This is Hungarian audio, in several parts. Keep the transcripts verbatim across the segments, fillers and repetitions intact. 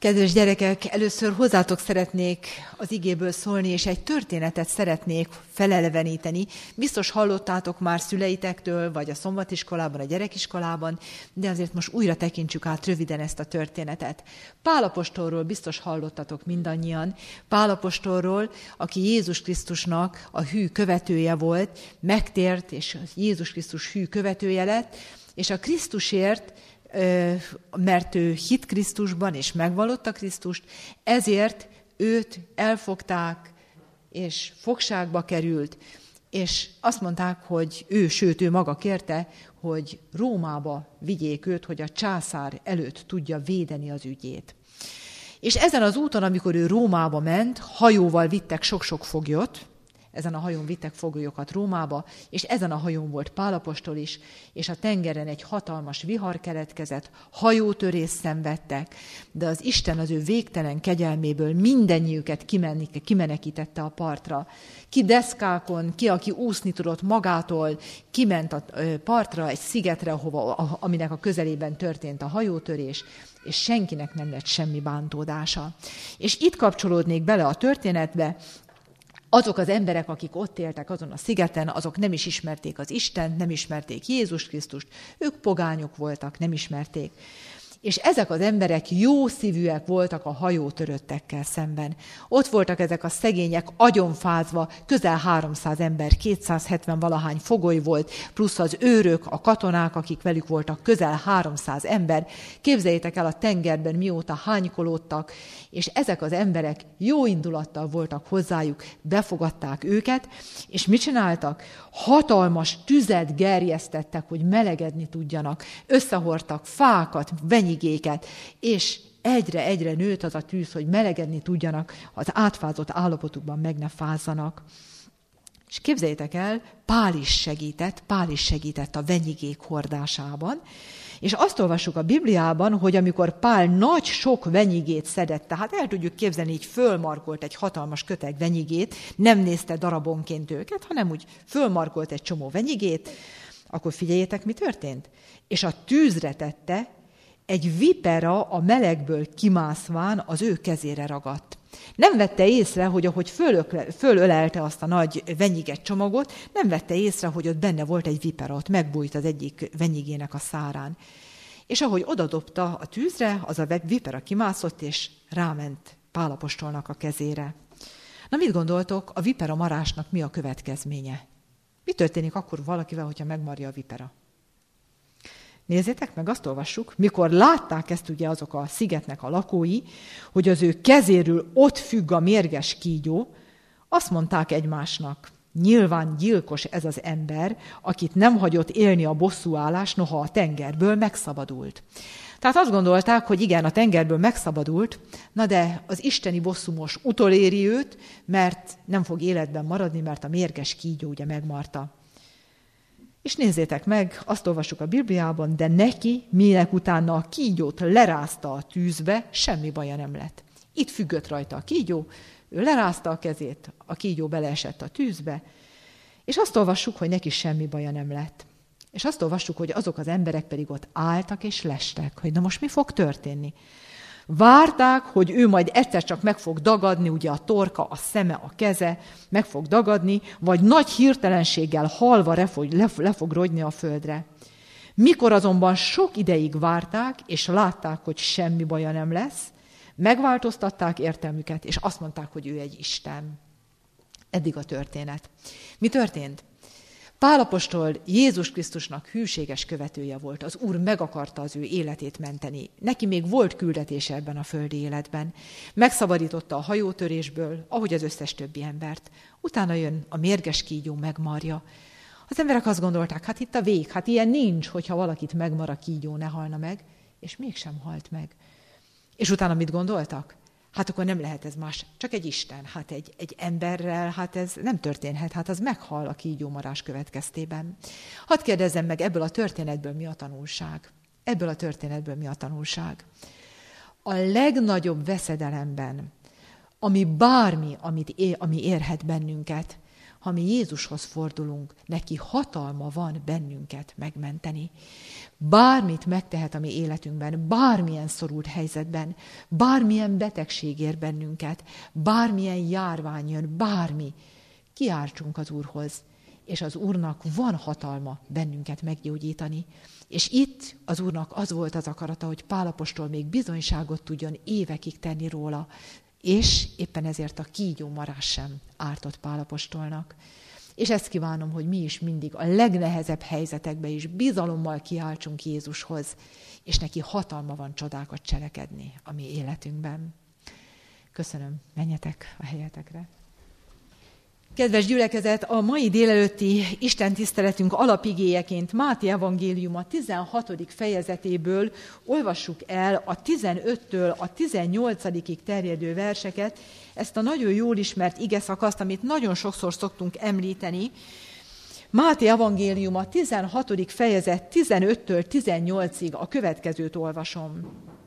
Kedves gyerekek, először hozzátok szeretnék az igéből szólni, és egy történetet szeretnék feleleveníteni. Biztos hallottátok már szüleitektől, vagy a szombatiskolában, a gyerekiskolában, de azért most újra tekintsük át röviden ezt a történetet. Pál apostolról biztos hallottatok mindannyian. Pál apostolról, aki Jézus Krisztusnak a hű követője volt, megtért, és Jézus Krisztus hű követője lett, és a Krisztusért, mert ő hit Krisztusban, és megvallotta Krisztust, ezért őt elfogták, és fogságba került, és azt mondták, hogy ő, sőt, ő maga kérte, hogy Rómába vigyék őt, hogy a császár előtt tudja védeni az ügyét. És ezen az úton, amikor ő Rómába ment, hajóval vittek sok-sok foglyot, ezen a hajón vittek foglyokat Rómába, és ezen a hajón volt Pál apostol is, és a tengeren egy hatalmas vihar keletkezett, hajótörést szenvedtek, de az Isten az ő végtelen kegyelméből mindennyiüket kimenekítette a partra. Ki deszkákon, ki, aki úszni tudott magától, kiment a partra, egy szigetre, hova, aminek a közelében történt a hajótörés, és senkinek nem lett semmi bántódása. És itt kapcsolódnék bele a történetbe. Azok az emberek, akik ott éltek azon a szigeten, azok nem is ismerték az Istent, nem ismerték Jézus Krisztust, ők pogányok voltak, nem ismerték. És ezek az emberek jó szívűek voltak a hajótöröttekkel szemben. Ott voltak ezek a szegények agyonfázva, közel háromszáz ember, kétszázhetven valahány fogoly volt, plusz az őrök, a katonák, akik velük voltak, közel háromszáz ember. Képzeljétek el a tengerben, mióta hánykolódtak, és ezek az emberek jó indulattal voltak hozzájuk, befogadták őket, és mit csináltak? Hatalmas tüzet gerjesztettek, hogy melegedni tudjanak. Összehordtak fákat, venyigéket, és egyre-egyre nőtt az a tűz, hogy melegedni tudjanak, az átfázott állapotukban meg ne fázzanak. És képzeljétek el, Pál is segített, Pál is segített a venyigék hordásában, és azt olvassuk a Bibliában, hogy amikor Pál nagy sok venyigét szedett, tehát el tudjuk képzelni, így fölmarkolt egy hatalmas köteg venyigét, nem nézte darabonként őket, hanem úgy fölmarkolt egy csomó venyigét, akkor figyeljétek, mi történt? És a tűzre tette, egy vipera a melegből kimászván az ő kezére ragadt. Nem vette észre, hogy ahogy fölökle, fölölelte azt a nagy venyiget csomagot, nem vette észre, hogy ott benne volt egy vipera, ott megbújt az egyik venyigének a szárán. És ahogy odadobta a tűzre, az a vipera kimászott, és ráment Pál apostolnak a kezére. Na mit gondoltok, a vipera marásnak mi a következménye? Mi történik akkor valakivel, hogyha megmarja a vipera? Nézzétek meg, azt olvassuk, mikor látták ezt ugye azok a szigetnek a lakói, hogy az ő kezéről ott függ a mérges kígyó, azt mondták egymásnak, nyilván gyilkos ez az ember, akit nem hagyott élni a bosszúállás, noha a tengerből megszabadult. Tehát azt gondolták, hogy igen, a tengerből megszabadult, na de az isteni bosszú most utoléri őt, mert nem fog életben maradni, mert a mérges kígyó ugye megmarta. És nézzétek meg, azt olvassuk a Bibliában, de neki, minek utána a kígyót lerázta a tűzbe, semmi baja nem lett. Itt függött rajta a kígyó, ő lerázta a kezét, a kígyó beleesett a tűzbe, és azt olvassuk, hogy neki semmi baja nem lett. És azt olvassuk, hogy azok az emberek pedig ott álltak és lestek, hogy na most mi fog történni. Várták, hogy ő majd egyszer csak meg fog dagadni, ugye a torka, a szeme, a keze, meg fog dagadni, vagy nagy hirtelenséggel halva le fog, le, le fog rogyni a földre. Mikor azonban sok ideig várták, és látták, hogy semmi baja nem lesz, megváltoztatták értelmüket, és azt mondták, hogy ő egy Isten. Eddig a történet. Mi történt? Pál apostol Jézus Krisztusnak hűséges követője volt, az Úr meg akarta az ő életét menteni. Neki még volt küldetése ebben a földi életben. Megszabadította a hajótörésből, ahogy az összes többi embert. Utána jön a mérges kígyó, megmarja. Az emberek azt gondolták, hát itt a vég, hát ilyen nincs, hogyha valakit megmar a kígyó, ne halna meg, és mégsem halt meg. És utána mit gondoltak? Hát akkor nem lehet ez más, csak egy Isten, hát egy, egy emberrel, hát ez nem történhet, hát az meghal a kígyómarás következtében. Hadd kérdezzem meg, ebből a történetből mi a tanulság? Ebből a történetből mi a tanulság? A legnagyobb veszedelemben, ami bármi, amit ér, ami érhet bennünket, ha mi Jézushoz fordulunk, neki hatalma van bennünket megmenteni. Bármit megtehet a mi életünkben, bármilyen szorult helyzetben, bármilyen betegség ér bennünket, bármilyen járvány jön, bármi, kiáltsunk az Úrhoz, és az Úrnak van hatalma bennünket meggyógyítani. És itt az Úrnak az volt az akarata, hogy Pál apostol még bizonyságot tudjon évekig tenni róla, és éppen ezért a kígyó marás sem ártott Pál apostolnak. És ezt kívánom, hogy mi is mindig a legnehezebb helyzetekben is bizalommal kiáltsunk Jézushoz, és neki hatalma van csodákat cselekedni a mi életünkben. Köszönöm, menjetek a helyetekre. Kedves gyülekezet, a mai délelőtti istentiszteletünk alapigéjeként Máté evangéliuma tizenhatodik fejezetéből olvassuk el a tizenöttől a tizennyolcadikig terjedő verseket, ezt a nagyon jól ismert igeszakaszt, amit nagyon sokszor szoktunk említeni. Máté evangéliuma tizenhatodik fejezet tizenöttől tizennyolcig a következőt olvasom.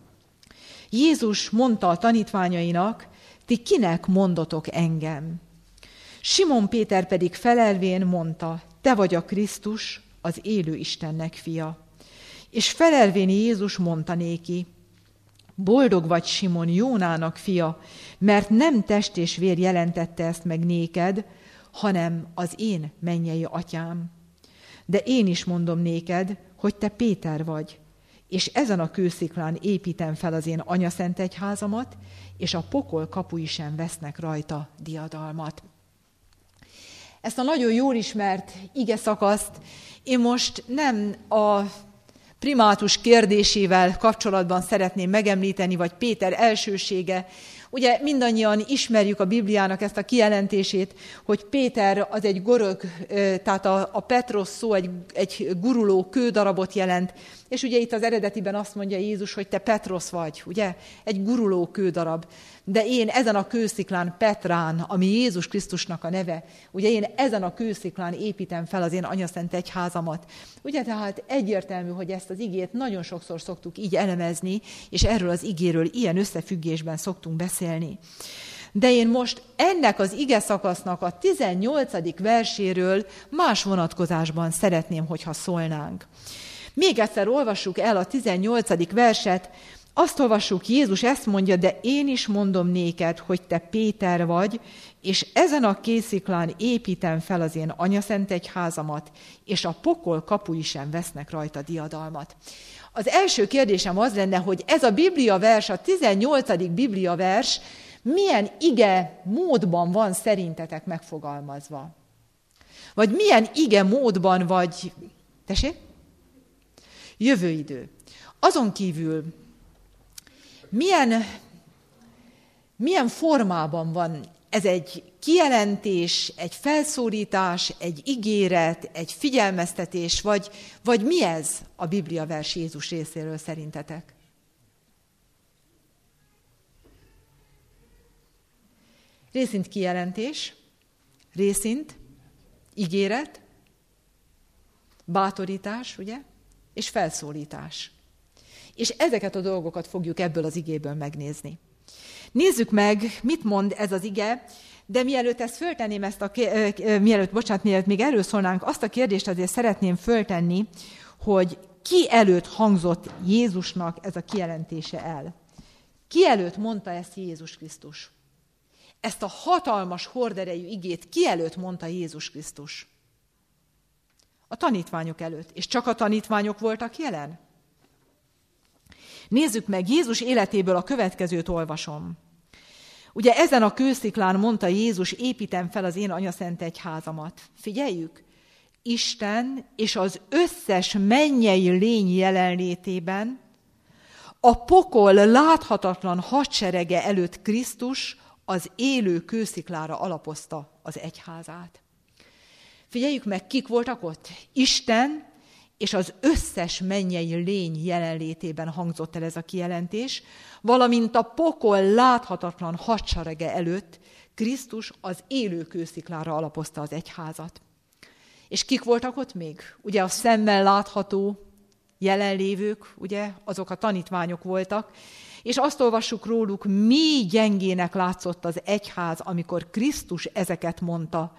Jézus mondta a tanítványainak, ti kinek mondotok engem? Simon Péter pedig felelvén mondta, te vagy a Krisztus, az élő Istennek fia. És felelvén Jézus mondta néki, boldog vagy Simon, Jónának fia, mert nem test és vér jelentette ezt meg néked, hanem az én mennyei atyám. De én is mondom néked, hogy te Péter vagy, és ezen a kősziklán építem fel az én anyaszent egyházamat, és a pokol kapui sem vesznek rajta diadalmat. Ezt a nagyon jól ismert ige szakaszt én most nem a primátus kérdésével kapcsolatban szeretném megemlíteni, vagy Péter elsősége. Ugye mindannyian ismerjük a Bibliának ezt a kijelentését, hogy Péter az egy görög, tehát a, a Petros szó egy, egy guruló kődarabot jelent, és ugye itt az eredetiben azt mondja Jézus, hogy te Petros vagy, ugye? Egy guruló kődarab. De én ezen a kősziklán, Petrán, ami Jézus Krisztusnak a neve, ugye én ezen a kősziklán építem fel az én anyaszent egyházamat. Ugye tehát egyértelmű, hogy ezt az igét nagyon sokszor szoktuk így elemezni, és erről az igéről ilyen összefüggésben szoktunk beszélni. De én most ennek az ige szakasznak a tizennyolcadik verséről más vonatkozásban szeretném, hogyha szólnánk. Még egyszer olvassuk el a tizennyolcadik verset, azt olvassuk, Jézus ezt mondja, de én is mondom néked, hogy te Péter vagy, és ezen a kősziklán építem fel az én anyaszent egyházamat, és a pokol kapui sem vesznek rajta diadalmat. Az első kérdésem az lenne, hogy ez a Biblia vers, a tizennyolcadik Biblia vers, milyen ige módban van szerintetek megfogalmazva? Vagy milyen ige módban vagy... Tessék? Jövőidő. Azon kívül milyen, milyen formában van ez egy kijelentés, egy felszólítás, egy ígéret, egy figyelmeztetés, vagy, vagy mi ez a Biblia vers Jézus részéről szerintetek? Részint kijelentés, részint ígéret, bátorítás, ugye? És felszólítás. És ezeket a dolgokat fogjuk ebből az igéből megnézni. Nézzük meg, mit mond ez az ige, de mielőtt ezt föltenném, ezt a, mielőtt, bocsánat, mielőtt még erről szólnánk, azt a kérdést azért szeretném föltenni, hogy ki előtt hangzott Jézusnak ez a kijelentése el? Ki előtt mondta ezt Jézus Krisztus? Ezt a hatalmas horderejű igét ki előtt mondta Jézus Krisztus? A tanítványok előtt. És csak a tanítványok voltak jelen? Nézzük meg, Jézus életéből a következőt olvasom. Ugye ezen a kősziklán mondta Jézus, építem fel az én anyaszent egyházamat. Figyeljük, Isten és az összes mennyei lény jelenlétében, a pokol láthatatlan hadserege előtt Krisztus az élő kősziklára alapozta az egyházát. Figyeljük meg, kik voltak ott? Isten és az összes mennyei lény jelenlétében hangzott el ez a kijelentés, valamint a pokol láthatatlan hadserege előtt Krisztus az élő kősziklára alapozta az egyházat. És kik voltak ott még? Ugye a szemmel látható jelenlévők, ugye azok a tanítványok voltak, és azt olvassuk róluk, mi gyengének látszott az egyház, amikor Krisztus ezeket mondta.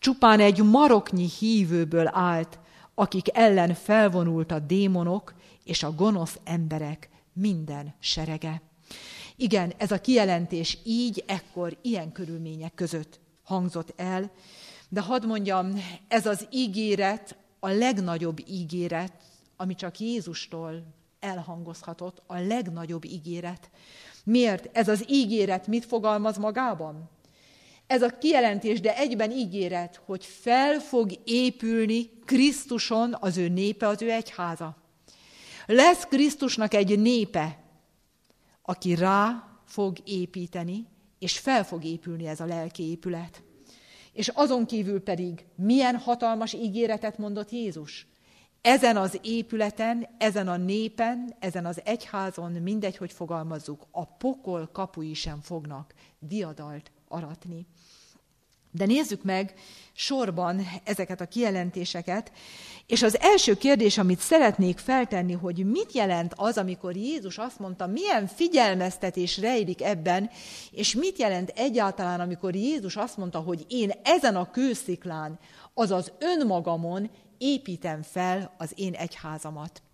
Csupán egy maroknyi hívőből állt, akik ellen felvonult a démonok és a gonosz emberek minden serege. Igen, ez a kijelentés így, ekkor, ilyen körülmények között hangzott el, de hadd mondjam, ez az ígéret a legnagyobb ígéret, ami csak Jézustól elhangozhatott, a legnagyobb ígéret. Miért? Ez az ígéret mit fogalmaz magában? Ez a kijelentés, de egyben ígéret, hogy fel fog épülni Krisztuson az ő népe, az ő egyháza. Lesz Krisztusnak egy népe, aki rá fog építeni, és fel fog épülni ez a lelki épület. És azon kívül pedig milyen hatalmas ígéretet mondott Jézus? Ezen az épületen, ezen a népen, ezen az egyházon, mindegy, hogy fogalmazzuk, a pokol kapui sem fognak diadalt aratni. De nézzük meg sorban ezeket a kijelentéseket, és az első kérdés, amit szeretnék feltenni, hogy mit jelent az, amikor Jézus azt mondta, milyen figyelmeztetés rejlik ebben, és mit jelent egyáltalán, amikor Jézus azt mondta, hogy én ezen a kősziklán, azaz önmagamon építem fel az én egyházamat.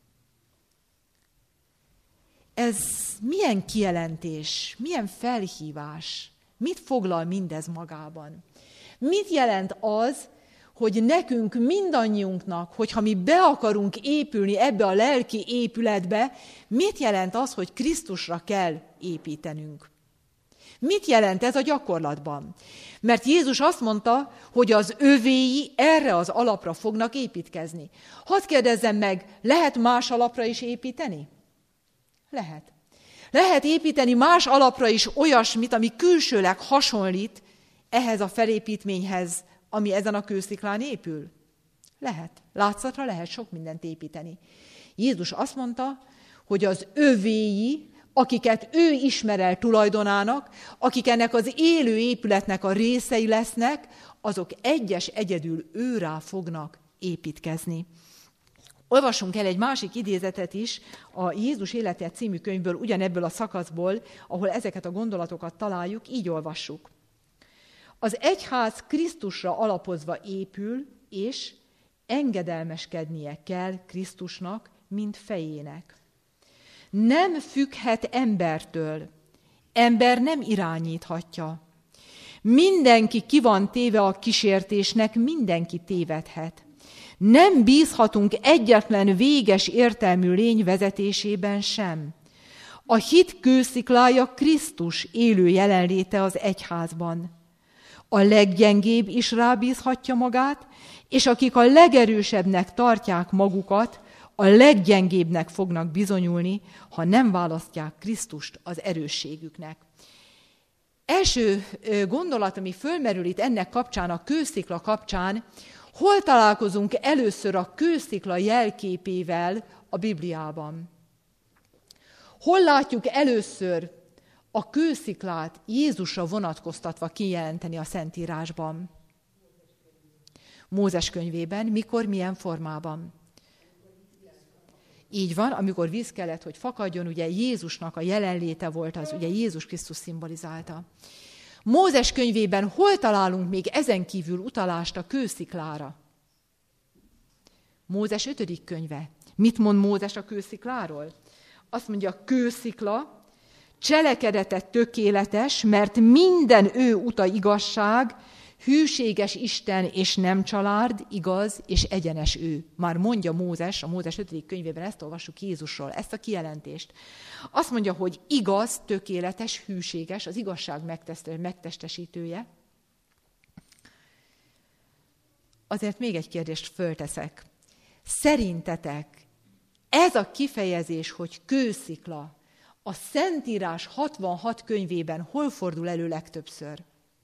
Ez milyen kijelentés, milyen felhívás? Mit foglal mindez magában? Mit jelent az, hogy nekünk mindannyiunknak, hogyha mi be akarunk épülni ebbe a lelki épületbe, mit jelent az, hogy Krisztusra kell építenünk? Mit jelent ez a gyakorlatban? Mert Jézus azt mondta, hogy az övéi erre az alapra fognak építkezni. Hadd kérdezzem meg, lehet más alapra is építeni? Lehet. Lehet építeni más alapra is olyasmit, ami külsőleg hasonlít ehhez a felépítményhez, ami ezen a kősziklán épül? Lehet. Látszatra lehet sok mindent építeni. Jézus azt mondta, hogy az övéi, akiket ő ismer el tulajdonának, akik ennek az élő épületnek a részei lesznek, azok egyes egyedül őrá fognak építkezni. Olvassunk el egy másik idézetet is a Jézus élete című könyvből, ugyanebből a szakaszból, ahol ezeket a gondolatokat találjuk, így olvassuk. Az egyház Krisztusra alapozva épül, és engedelmeskednie kell Krisztusnak, mint fejének. Nem függhet embertől, ember nem irányíthatja. Mindenki ki van téve a kísértésnek, mindenki tévedhet. Nem bízhatunk egyetlen véges értelmű lény vezetésében sem. A hit kősziklája Krisztus élő jelenléte az egyházban. A leggyengébb is rábízhatja magát, és akik a legerősebbnek tartják magukat, a leggyengébbnek fognak bizonyulni, ha nem választják Krisztust az erősségüknek. Első gondolat, ami fölmerül itt ennek kapcsán, a kőszikla kapcsán, hol találkozunk először a kőszikla jelképével a Bibliában? Hol látjuk először a kősziklát Jézusra vonatkoztatva kijelenteni a Szentírásban? Mózes könyvében. Mikor, milyen formában? Így van, amikor víz kellett, hogy fakadjon, ugye Jézusnak a jelenléte volt az, ugye Jézus Krisztus szimbolizálta. Mózes könyvében hol találunk még ezen kívül utalást a kősziklára? Mózes ötödik könyve. Mit mond Mózes a kőszikláról? Azt mondja, kőszikla, cselekedete tökéletes, mert minden ő uta igazság, hűséges Isten és nem család, igaz és egyenes ő. Már mondja Mózes, a Mózes ötödik könyvében ezt olvassuk Jézusról, ezt a kijelentést. Azt mondja, hogy igaz, tökéletes, hűséges, az igazság megtestesítője. Azért még egy kérdést fölteszek. Szerintetek ez a kifejezés, hogy kőszikla, a Szentírás hatvanhat könyvében hol fordul elő legtöbbször?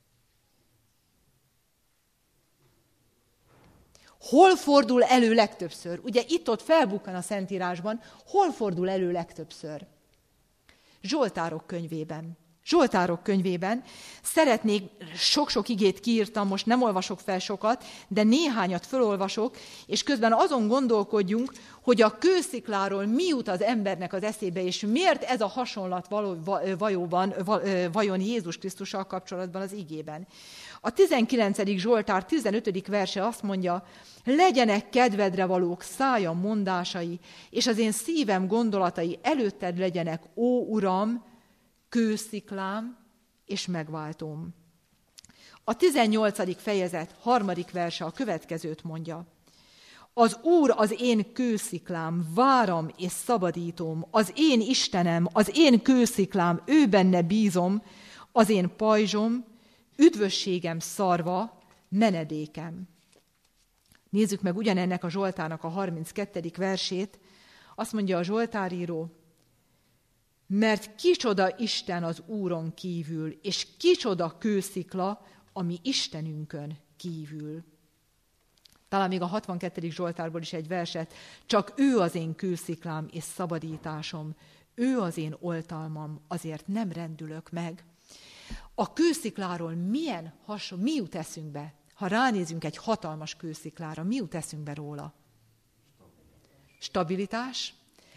Hol fordul elő legtöbbször? Ugye itt-ott felbukkan a Szentírásban, hol fordul elő legtöbbször? Zsoltárok könyvében. Zsoltárok könyvében. Szeretnék, sok-sok igét kiírtam, most nem olvasok fel sokat, de néhányat felolvasok, és közben azon gondolkodjunk, hogy a kőszikláról mi jut az embernek az eszébe, és miért ez a hasonlat való, vajóban, vajon Jézus Krisztussal kapcsolatban az igében. A tizenkilencedik Zsoltár tizenötödik verse azt mondja, legyenek kedvedre valók szájam mondásai, és az én szívem gondolatai előtted legyenek, ó Uram, kősziklám és megváltom. A tizennyolcadik fejezet harmadik verse a következőt mondja. Az Úr az én kősziklám, váram és szabadítom, az én Istenem, az én kősziklám, ő benne bízom, az én pajzsom, üdvösségem szarva, menedékem. Nézzük meg ugyanennek a Zsoltárnak a harminckettedik versét. Azt mondja a zsoltáríró, mert kicsoda Isten az Úron kívül, és kicsoda kőszikla, ami Istenünkön kívül. Talán még a hatvankettedik Zsoltárból is egy verset, csak ő az én kősziklám és szabadításom, ő az én oltalmam, azért nem rendülök meg. A kőszikláról milyen hasonló, mi jut eszünkbe? Ha ránézünk egy hatalmas kősziklára, mi jut eszünkbe róla? Stabilitás,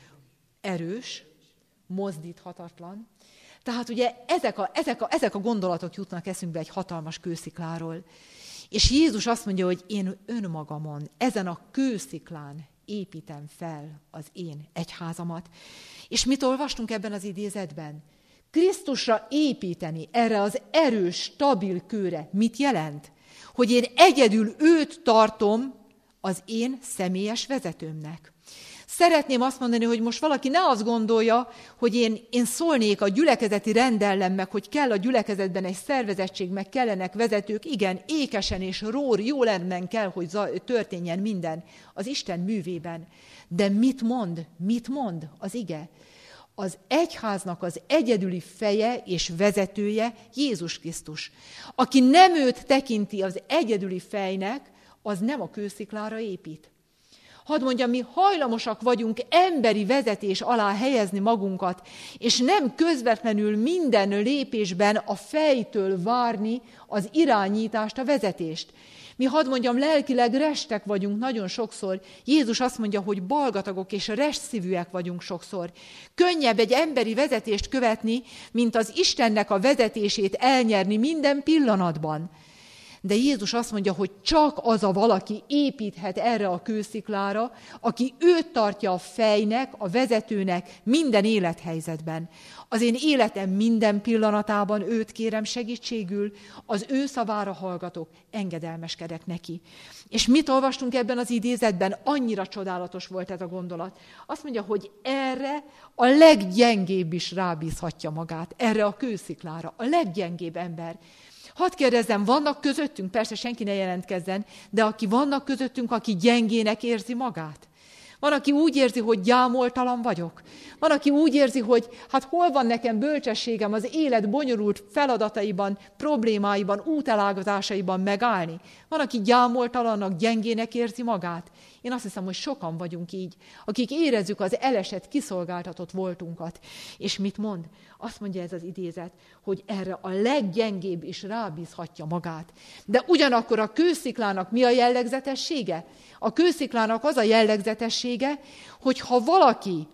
erős, mozdíthatatlan. Tehát ugye ezek a, ezek, a, ezek a gondolatok jutnak eszünkbe egy hatalmas kőszikláról. És Jézus azt mondja, hogy én önmagamon, ezen a kősziklán építem fel az én egyházamat. És mit olvastunk ebben az idézetben? Krisztusra építeni, erre az erős, stabil kőre mit jelent? Hogy én egyedül őt tartom az én személyes vezetőmnek. Szeretném azt mondani, hogy most valaki ne azt gondolja, hogy én, én szólnék a gyülekezeti rendellem, meg hogy kell a gyülekezetben egy szervezettség, meg kellenek vezetők, igen, ékesen és rór, jó lenne kell, hogy történjen minden az Isten művében. De mit mond, mit mond az ige? Az egyháznak az egyedüli feje és vezetője Jézus Krisztus. Aki nem őt tekinti az egyedüli fejnek, az nem a kősziklára épít. Hadd mondjam, mi hajlamosak vagyunk emberi vezetés alá helyezni magunkat, és nem közvetlenül minden lépésben a fejtől várni az irányítást, a vezetést. Mi, hadd mondjam, lelkileg restek vagyunk nagyon sokszor. Jézus azt mondja, hogy balgatagok és restszívűek vagyunk sokszor. Könnyebb egy emberi vezetést követni, mint az Istennek a vezetését elnyerni minden pillanatban. De Jézus azt mondja, hogy csak az a valaki építhet erre a kősziklára, aki őt tartja a fejnek, a vezetőnek minden élethelyzetben. Az én életem minden pillanatában őt kérem segítségül, az ő szavára hallgatok, engedelmeskedek neki. És mit olvastunk ebben az idézetben? Annyira csodálatos volt ez a gondolat. Azt mondja, hogy erre a leggyengébb is rábízhatja magát, erre a kősziklára, a leggyengébb ember. Hadd kérdezzem, vannak közöttünk, persze senki ne jelentkezzen, de aki vannak közöttünk, aki gyengének érzi magát? Van, aki úgy érzi, hogy gyámoltalan vagyok. Van, aki úgy érzi, hogy hát hol van nekem bölcsességem az élet bonyolult feladataiban, problémáiban, útelágazásaiban megállni. Van, aki gyámoltalannak, gyengének érzi magát. Én azt hiszem, hogy sokan vagyunk így, akik érezzük az elesett, kiszolgáltatott voltunkat. És mit mond? Azt mondja ez az idézet, hogy erre a leggyengébb is rábízhatja magát. De ugyanakkor a kősziklának mi a jellegzetessége? A kősziklának az a jellegzetessége, hogy ha valaki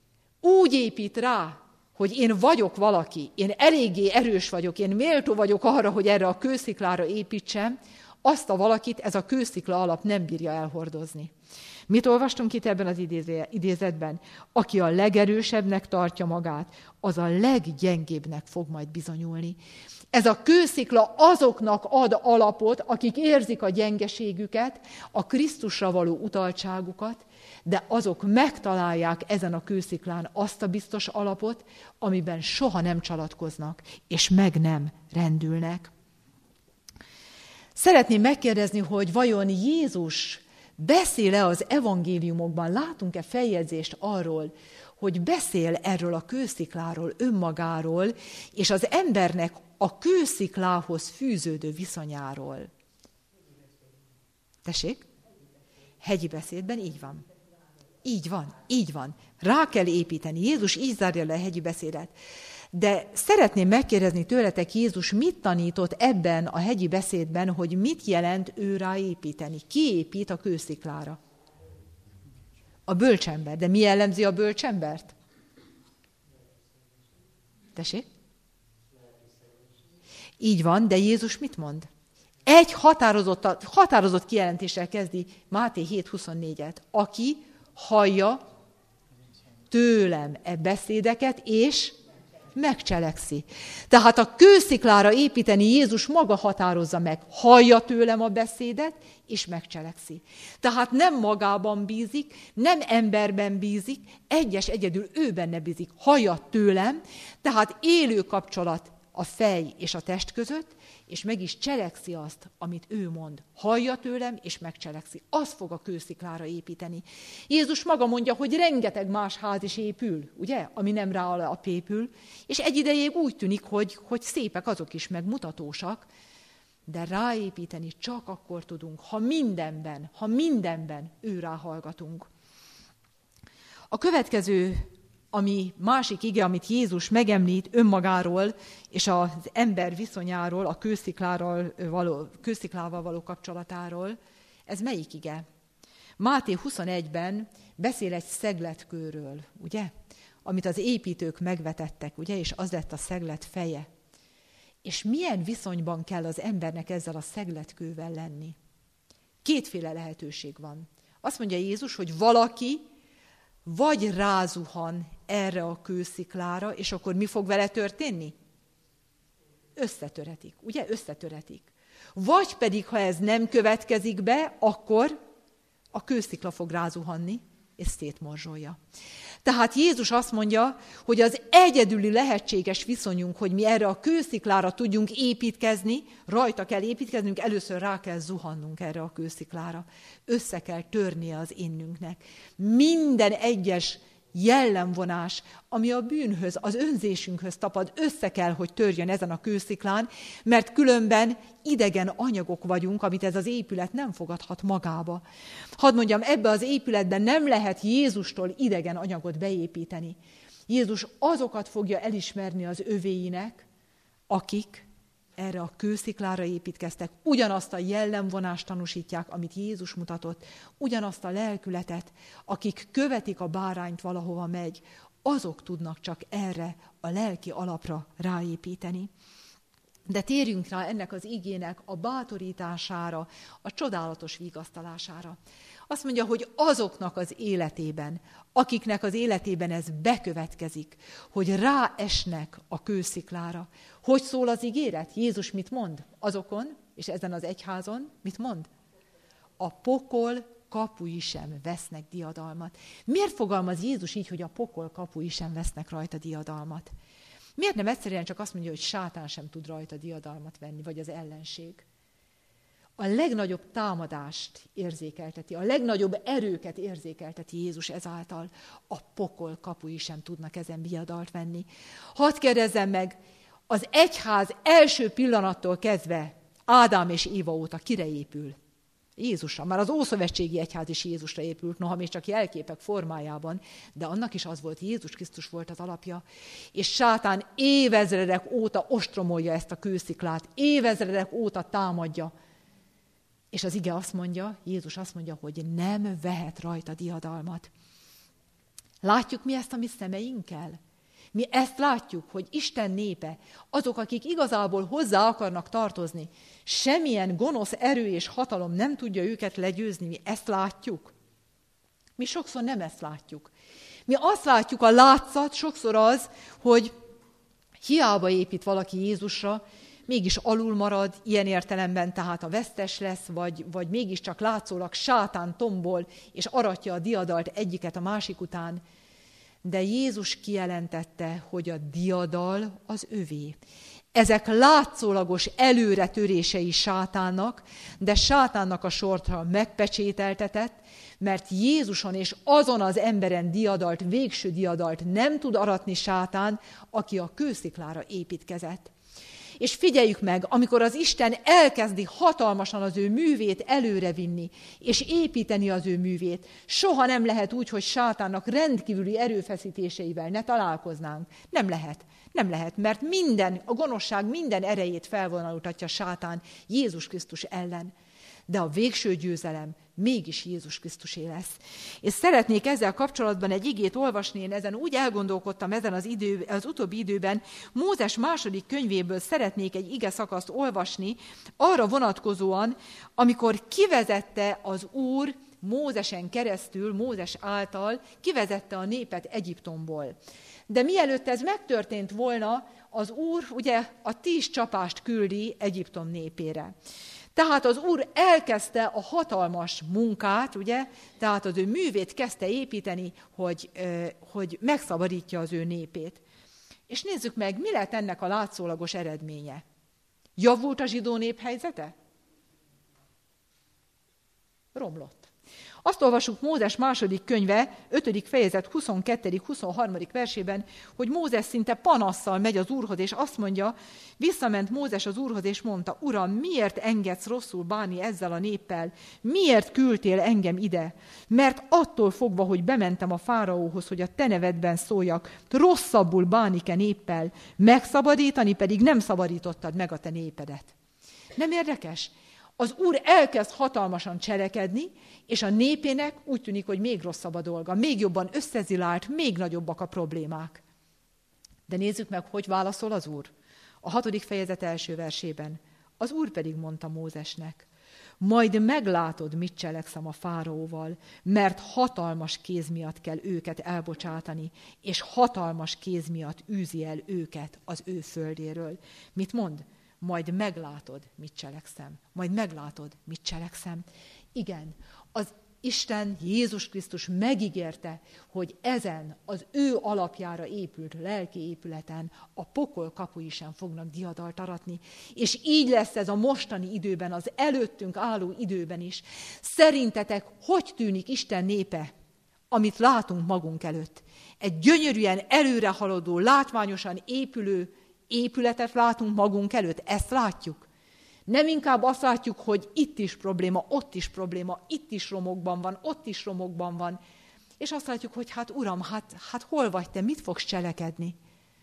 úgy épít rá, hogy én vagyok valaki, én eléggé erős vagyok, én méltó vagyok arra, hogy erre a kősziklára építsem, azt a valakit ez a kőszikla alap nem bírja elhordozni. Mit olvastunk itt ebben az idézetben? Aki a legerősebbnek tartja magát, az a leggyengébbnek fog majd bizonyulni. Ez a kőszikla azoknak ad alapot, akik érzik a gyengeségüket, a Krisztusra való utaltságukat, de azok megtalálják ezen a kősziklán azt a biztos alapot, amiben soha nem csalatkoznak, és meg nem rendülnek. Szeretném megkérdezni, hogy vajon Jézus beszél-e az evangéliumokban, látunk-e feljegyzést arról, hogy beszél erről a kőszikláról, önmagáról, és az embernek a kősziklához fűződő viszonyáról. Tessék? Hegyi beszédben így van. Így van, így van. Rá kell építeni. Jézus így zárja le a hegyi beszédet. De szeretném megkérdezni tőletek, Jézus mit tanított ebben a hegyi beszédben, hogy mit jelent ő rá építeni? Ki épít a kősziklára? A bölcsember. De mi jellemzi a bölcsembert? Tessék? Így van, de Jézus mit mond? Egy határozott, határozott kijelentéssel kezdi Máté hét huszonnégyet. Aki hallja tőlem e beszédeket, és megcselekszi. Tehát a kősziklára építeni Jézus maga határozza meg. Hallja tőlem a beszédet, és megcselekszi. Tehát nem magában bízik, nem emberben bízik, egyes egyedül ő benne bízik. Hallja tőlem, tehát élő kapcsolat a fej és a test között, és meg is cselekszi azt, amit ő mond. Hallja tőlem, és megcselekszi. Az fog a kősziklára építeni. Jézus maga mondja, hogy rengeteg más ház is épül, ugye, ami nem rá alap épül, és egy idejéig úgy tűnik, hogy, hogy szépek azok is, meg mutatósak, de ráépíteni csak akkor tudunk, ha mindenben, ha mindenben ő rá hallgatunk. A következő, ami másik ige, amit Jézus megemlít önmagáról és az ember viszonyáról, a kősziklával való, kősziklával való kapcsolatáról, ez melyik ige? Máté huszonegyben beszél egy szegletkőről, ugye? Amit az építők megvetettek, ugye? És az lett a szeglet feje. És milyen viszonyban kell az embernek ezzel a szegletkővel lenni? Kétféle lehetőség van. Azt mondja Jézus, hogy valaki vagy rázuhan erre a kősziklára, és akkor mi fog vele történni? Összetöretik, ugye? Összetöretik. Vagy pedig, ha ez nem következik be, akkor a kőszikla fog rázuhanni, és szétmorzsolja. Tehát Jézus azt mondja, hogy az egyedüli lehetséges viszonyunk, hogy mi erre a kősziklára tudjunk építkezni, rajta kell építkeznünk, először rá kell zuhannunk erre a kősziklára. Össze kell törnie az innünknek. Minden egyes jellemvonás, ami a bűnhöz, az önzésünkhöz tapad, össze kell, hogy törjön ezen a kősziklán, mert különben idegen anyagok vagyunk, amit ez az épület nem fogadhat magába. Hadd mondjam, ebbe az épületben nem lehet Jézustól idegen anyagot beépíteni. Jézus azokat fogja elismerni az övéinek, akik erre a kősziklára építkeztek, ugyanazt a jellemvonást tanúsítják, amit Jézus mutatott, ugyanazt a lelkületet, akik követik a bárányt, valahova megy, azok tudnak csak erre a lelki alapra ráépíteni. De térjünk rá ennek az igének a bátorítására, a csodálatos vigasztalására. Azt mondja, hogy azoknak az életében, akiknek az életében ez bekövetkezik, hogy ráesnek a kősziklára. Hogy szól az ígéret? Jézus mit mond? Azokon, és ezen az egyházon, mit mond? A pokol kapui sem vesznek diadalmat. Miért fogalmaz Jézus így, hogy a pokol kapui sem vesznek rajta diadalmat? Miért nem egyszerűen csak azt mondja, hogy sátán sem tud rajta diadalmat venni, vagy az ellenség? A legnagyobb támadást érzékelteti, a legnagyobb erőket érzékelteti Jézus ezáltal. A pokol kapui sem tudnak ezen diadalt venni. Hadd kérdezzem meg, az egyház első pillanattól kezdve Ádám és Éva óta kire épül? Jézusra. Már az ószövetségi egyház is Jézusra épült, noha még csak jelképek formájában, de annak is az volt, Jézus Krisztus volt az alapja. És sátán évezredek óta ostromolja ezt a kősziklát, évezredek óta támadja. És az ige azt mondja, Jézus azt mondja, hogy nem vehet rajta diadalmat. Látjuk mi ezt a mi szemeinkkel? Mi ezt látjuk, hogy Isten népe, azok, akik igazából hozzá akarnak tartozni, semmilyen gonosz erő és hatalom nem tudja őket legyőzni, mi ezt látjuk. Mi sokszor nem ezt látjuk. Mi azt látjuk, a látszat sokszor az, hogy hiába épít valaki Jézusra, mégis alul marad, ilyen értelemben tehát a vesztes lesz, vagy, vagy mégiscsak látszólag sátán tombol, és aratja a diadalt egyiket a másik után. De Jézus kijelentette, hogy a diadal az övé. Ezek látszólagos előretörései sátánnak, de sátánnak a sortra megpecsételtetett, mert Jézuson és azon az emberen diadalt, végső diadalt nem tud aratni sátán, aki a kősziklára építkezett. És figyeljük meg, amikor az Isten elkezdi hatalmasan az ő művét előrevinni, és építeni az ő művét, soha nem lehet úgy, hogy sátánnak rendkívüli erőfeszítéseivel ne találkoznánk. Nem lehet. Nem lehet, mert minden, a gonoszság minden erejét felvonultatja sátán Jézus Krisztus ellen. De a végső győzelem mégis Jézus Krisztusé lesz. És szeretnék ezzel kapcsolatban egy igét olvasni, én ezen úgy elgondolkodtam ezen az, idő, az utóbbi időben, Mózes második könyvéből szeretnék egy ige szakaszt olvasni, arra vonatkozóan, amikor kivezette az Úr Mózesen keresztül, Mózes által kivezette a népet Egyiptomból. De mielőtt ez megtörtént volna, az Úr ugye a tíz csapást küldi Egyiptom népére. Tehát az Úr elkezdte a hatalmas munkát, ugye, tehát az ő művét kezdte építeni, hogy, hogy megszabadítja az ő népét. És nézzük meg, mi lett ennek a látszólagos eredménye. Javult a zsidó nép helyzete? Romlott. Azt olvassuk Mózes második könyve, ötödik fejezet huszonkettő huszonharmadik versében, hogy Mózes szinte panasszal megy az Úrhoz, és azt mondja, visszament Mózes az Úrhoz, és mondta, Uram, miért engedsz rosszul bánni ezzel a néppel? Miért küldtél engem ide? Mert attól fogva, hogy bementem a fáraóhoz, hogy a te nevedben szóljak, rosszabbul bánik-e néppel, megszabadítani pedig nem szabadítottad meg a te népedet. Nem érdekes? Az Úr elkezd hatalmasan cselekedni, és a népének úgy tűnik, hogy még rosszabb a dolga, még jobban összezilált, még nagyobbak a problémák. De nézzük meg, hogy válaszol az Úr. A hatodik fejezet első versében. Az Úr pedig mondta Mózesnek, majd meglátod, mit cselekszem a fáraóval, mert hatalmas kéz miatt kell őket elbocsátani, és hatalmas kéz miatt űzi el őket az ő földéről. Mit mond? Majd meglátod, mit cselekszem. Majd meglátod, mit cselekszem. Igen, az Isten, Jézus Krisztus megígérte, hogy ezen az ő alapjára épült lelki épületen a pokol kapui sem fognak diadalt aratni. És így lesz ez a mostani időben, az előttünk álló időben is. Szerintetek hogy tűnik Isten népe, amit látunk magunk előtt? Egy gyönyörűen előrehaladó, látványosan épülő épületet látunk magunk előtt, ezt látjuk. Nem inkább azt látjuk, hogy itt is probléma, ott is probléma, itt is romokban van, ott is romokban van. És azt látjuk, hogy hát Uram, hát, hát hol vagy te, mit fogsz cselekedni?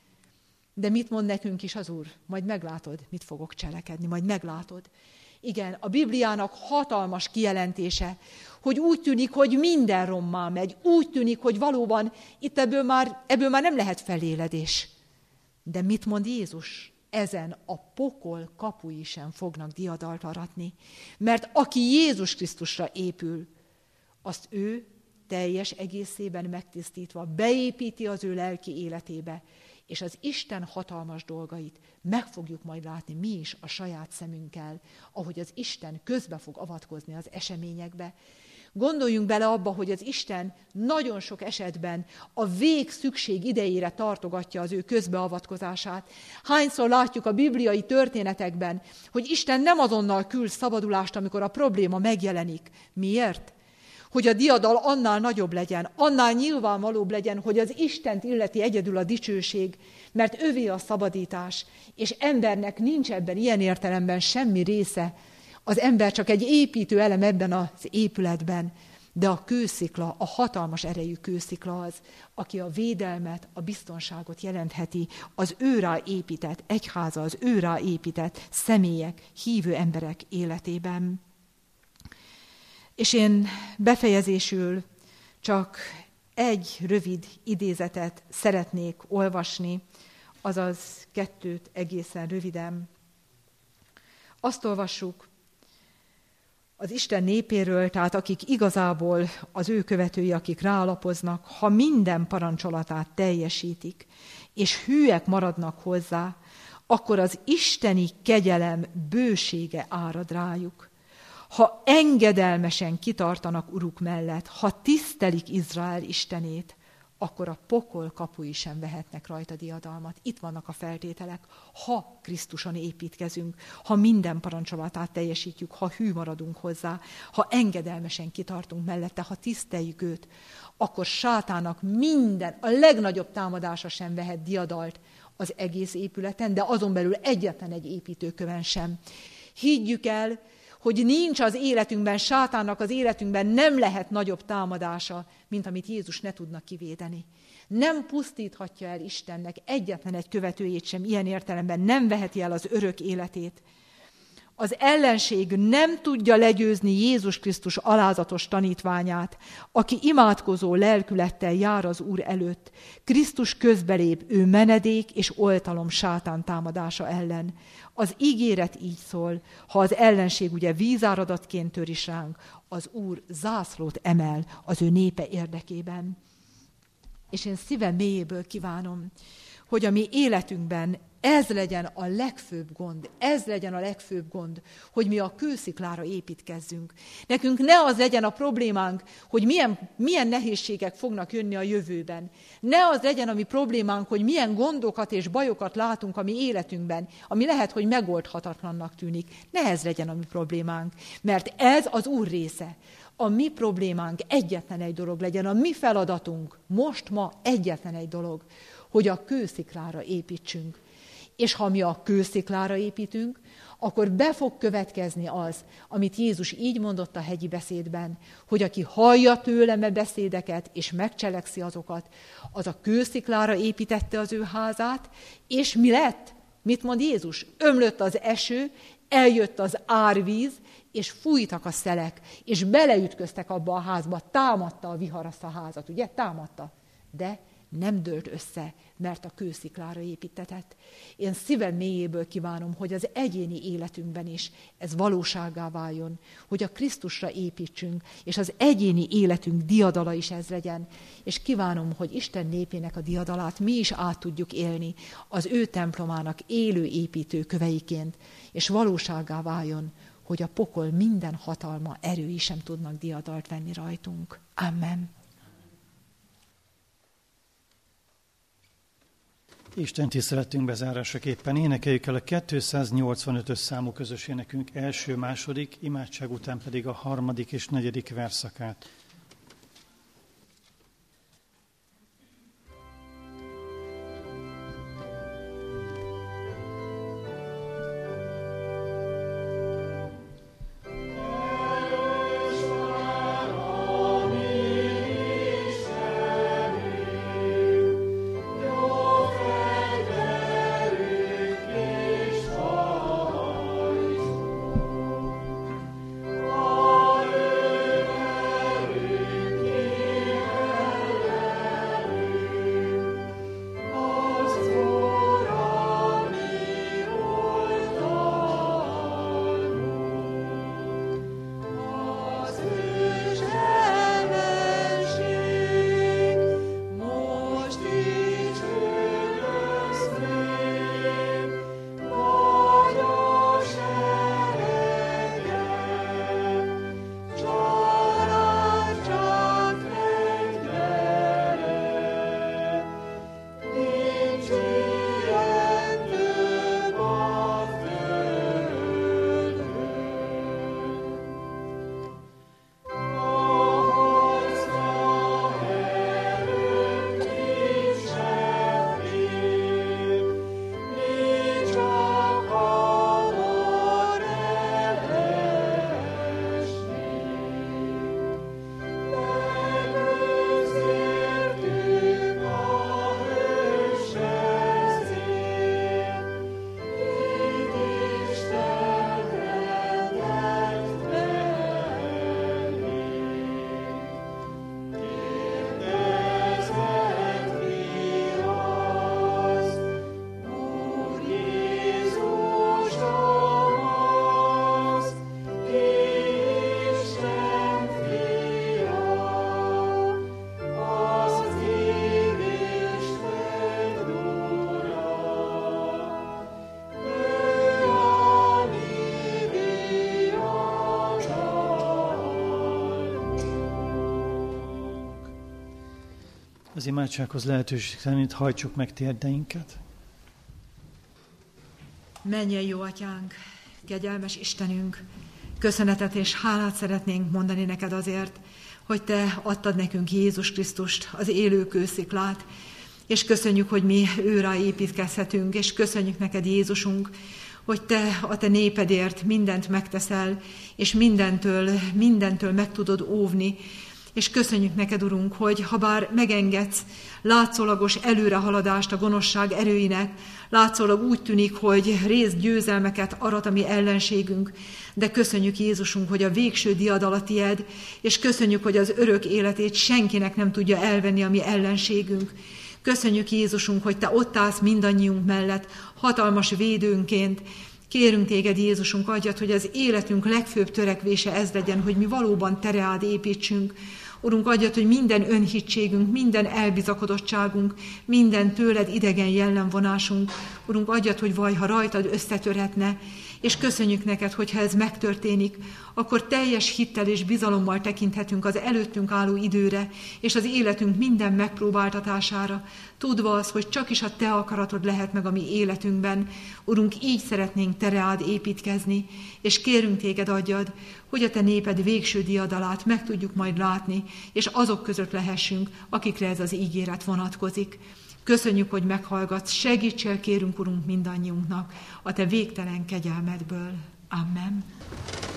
De mit mond nekünk is az Úr? Majd meglátod, mit fogok cselekedni, majd meglátod. Igen, a Bibliának hatalmas kijelentése, hogy úgy tűnik, hogy minden rommá megy, úgy tűnik, hogy valóban itt ebből már, ebből már nem lehet feléledés. De mit mond Jézus? Ezen a pokol kapui sem fognak diadalt aratni. Mert aki Jézus Krisztusra épül, azt ő teljes egészében megtisztítva beépíti az ő lelki életébe, és az Isten hatalmas dolgait meg fogjuk majd látni mi is a saját szemünkkel, ahogy az Isten közbe fog avatkozni az eseményekbe. Gondoljunk bele abba, hogy az Isten nagyon sok esetben a vég szükség idejére tartogatja az ő közbeavatkozását. Hányszor látjuk a bibliai történetekben, hogy Isten nem azonnal küld szabadulást, amikor a probléma megjelenik. Miért? Hogy a diadal annál nagyobb legyen, annál nyilvánvalóbb legyen, hogy az Istent illeti egyedül a dicsőség, mert övé a szabadítás, és embernek nincs ebben ilyen értelemben semmi része. Az ember csak egy építő elem ebben az épületben, de a kőszikla, a hatalmas erejű kőszikla az, aki a védelmet, a biztonságot jelentheti az őrá épített egyháza, az őrá épített személyek, hívő emberek életében. És én befejezésül csak egy rövid idézetet szeretnék olvasni, azaz kettőt egészen röviden. Azt olvassuk az Isten népéről, tehát akik igazából az ő követői, akik rálapoznak, ha minden parancsolatát teljesítik, és hűek maradnak hozzá, akkor az isteni kegyelem bősége árad rájuk. Ha engedelmesen kitartanak uruk mellett, ha tisztelik Izrael Istenét, akkor a pokol kapui sem vehetnek rajta diadalmat. Itt vannak a feltételek, ha Krisztuson építkezünk, ha minden parancsolatát teljesítjük, ha hű maradunk hozzá, ha engedelmesen kitartunk mellette, ha tiszteljük őt, akkor sátának minden, a legnagyobb támadása sem vehet diadalt az egész épületen, de azon belül egyetlen egy építőköven sem. Higgyük el, hogy nincs az életünkben, sátánnak az életünkben nem lehet nagyobb támadása, mint amit Jézus ne tudna kivédeni. Nem pusztíthatja el Istennek egyetlen egy követőjét sem, ilyen értelemben nem veheti el az örök életét. Az ellenség nem tudja legyőzni Jézus Krisztus alázatos tanítványát, aki imádkozó lelkülettel jár az Úr előtt. Krisztus közbelép, ő menedék és oltalom sátán támadása ellen. Az ígéret így szól, ha az ellenség ugye vízáradatként tör is ránk, az Úr zászlót emel az ő népe érdekében. És én szívem mélyéből kívánom, hogy a mi életünkben ez legyen a legfőbb gond, ez legyen a legfőbb gond, hogy mi a kősziklára építkezzünk. Nekünk ne az legyen a problémánk, hogy milyen, milyen nehézségek fognak jönni a jövőben. Ne az legyen a mi problémánk, hogy milyen gondokat és bajokat látunk a mi életünkben, ami lehet, hogy megoldhatatlannak tűnik. Ne ez legyen a mi problémánk, mert ez az Úr része. A mi problémánk egyetlen egy dolog legyen, a mi feladatunk most ma egyetlen egy dolog, hogy a kősziklára építsünk. És ha mi a kősziklára építünk, akkor be fog következni az, amit Jézus így mondott a hegyi beszédben, hogy aki hallja tőlem a beszédeket, és megcselekszi azokat, az a kősziklára építette az ő házát, és mi lett? Mit mond Jézus? Ömlött az eső, eljött az árvíz, és fújtak a szelek, és beleütköztek abba a házba, támadta a vihar azt a házat, ugye? Támadta. De nem dőlt össze, mert a kősziklára építetett. Én szívem mélyéből kívánom, hogy az egyéni életünkben is ez valósággá váljon, hogy a Krisztusra építsünk, és az egyéni életünk diadala is ez legyen. És kívánom, hogy Isten népének a diadalát mi is át tudjuk élni az ő templomának élő építő köveiként, és valósággá váljon, hogy a pokol minden hatalma, erői sem tudnak diadalt venni rajtunk. Amen. Isten tiszteletünk bezárásaképpen énekeljük el a kétszáznyolcvanötös számú közös énekünk első, második, imádság után pedig a harmadik és negyedik verszakát. Az imádsághoz lehetőség szerint hajtsuk meg térdeinket. Mennyei jó atyánk, kegyelmes Istenünk, köszönetet és hálát szeretnénk mondani neked azért, hogy te adtad nekünk Jézus Krisztust, az élő kősziklát, és köszönjük, hogy mi őrá építkezhetünk, és köszönjük neked, Jézusunk, hogy te a te népedért mindent megteszel, és mindentől, mindentől meg tudod óvni, És köszönjük neked, Urunk, hogy ha bár megengedsz látszólagos előrehaladást a gonoszság erőinek, látszólag úgy tűnik, hogy részgyőzelmeket arat a mi ellenségünk, de köszönjük, Jézusunk, hogy a végső diadal a tied, és köszönjük, hogy az örök életét senkinek nem tudja elvenni a mi ellenségünk. Köszönjük, Jézusunk, hogy te ott állsz mindannyiunk mellett, hatalmas védőnként. Kérünk téged, Jézusunk, adjad, hogy az életünk legfőbb törekvése ez legyen, hogy mi valóban tereád építsünk. Urunk, adjad, hogy minden önhitségünk, minden elbizakodottságunk, minden tőled idegen jellemvonásunk, Urunk, adjad, hogy vaj, ha rajtad összetörhetne, és köszönjük neked, hogy ha ez megtörténik, akkor teljes hittel és bizalommal tekinthetünk az előttünk álló időre, és az életünk minden megpróbáltatására, tudva az, hogy csak is a te akaratod lehet meg a mi életünkben. Urunk, így szeretnénk tereád építkezni, és kérünk téged, adjad, hogy a te néped végső diadalát meg tudjuk majd látni, és azok között lehessünk, akikre ez az ígéret vonatkozik. Köszönjük, hogy meghallgatsz, segíts el, kérünk, Urunk, mindannyiunknak a te végtelen kegyelmedből. Amen.